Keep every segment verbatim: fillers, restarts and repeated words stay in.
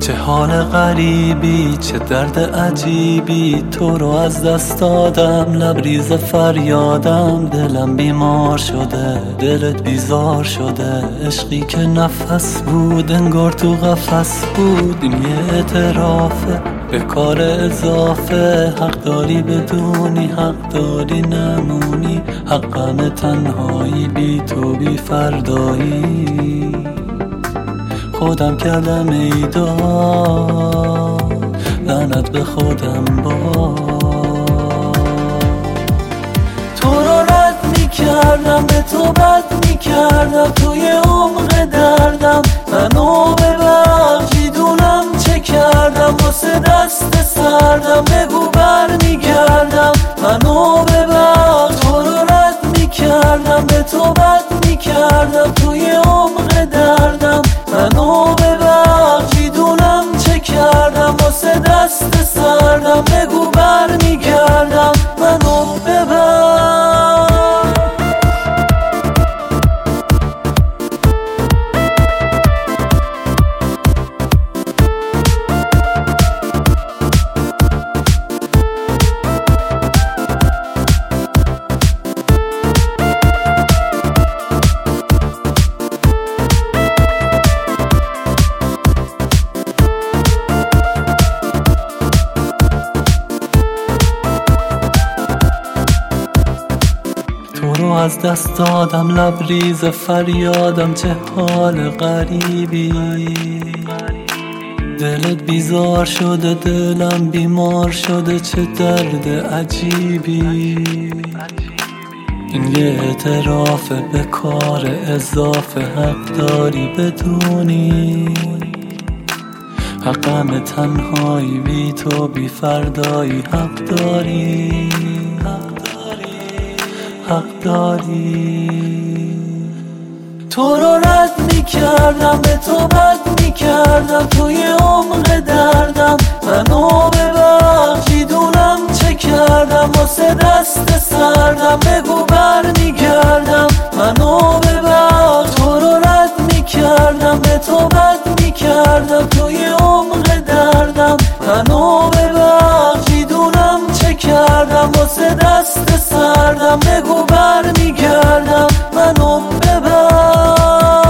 چه حال غریبی، چه درد عجیبی، تو رو از دست دادم، لبریز فریادم. دلم بیمار شده، دلت بیزار شده، عشقی که نفس بود انگار تو قفس بود. این یه اعترافه به کار اضافه، حق داری بدونی، حق داری نمونی، حقم تنهایی، بی تو بی فردایی. خودم کردم ایدا، لعنت به خودم با تو رو رد میکردم، به تو بد میکردم، توی عمق دردم منو ببخش، میدونم چه کردم، واسه دست سردم بگو بر میگردم، منو ببخش. تو رو رد میکردم، به تو بد میکردم، توی عمق دردم منو ببخش، میدونم چه کردم، واسه دست سردم بگو بر میگردم، منو ببخش. تو رو از دست دادم، لبریز فریادم، چه حال غریبی، دلت بیزار شده، دلم بیمار شده، چه درد عجیبی. این یه اعترافه به کار اضافه، حق داری بدونی، حقم تنهایی، بی تو بی فردایی. حق داری، حق داری. تو رو رد میکردم، به تو بد میکردم، توی عمق دردم منو ببخش، میدونم چه کردم، واسه دست سردم بگو بر میگردم، منو ببخش. تو رو رد میکردم، به تو بد میکردم، توی عمق دردم منو ببخش، میدونم چه کردم، واسه دست سردم بگو بر میگردم، منو ببخش.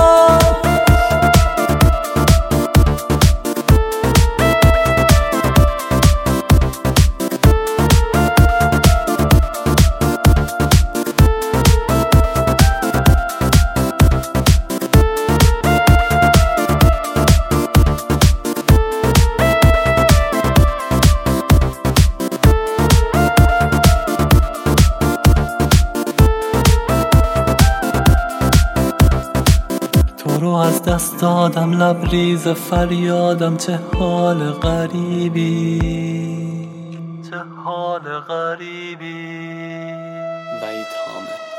تو رو از دست دادم، لبریز فریادم، چه حال غریبی، چه حال غریبی. وحید حامد.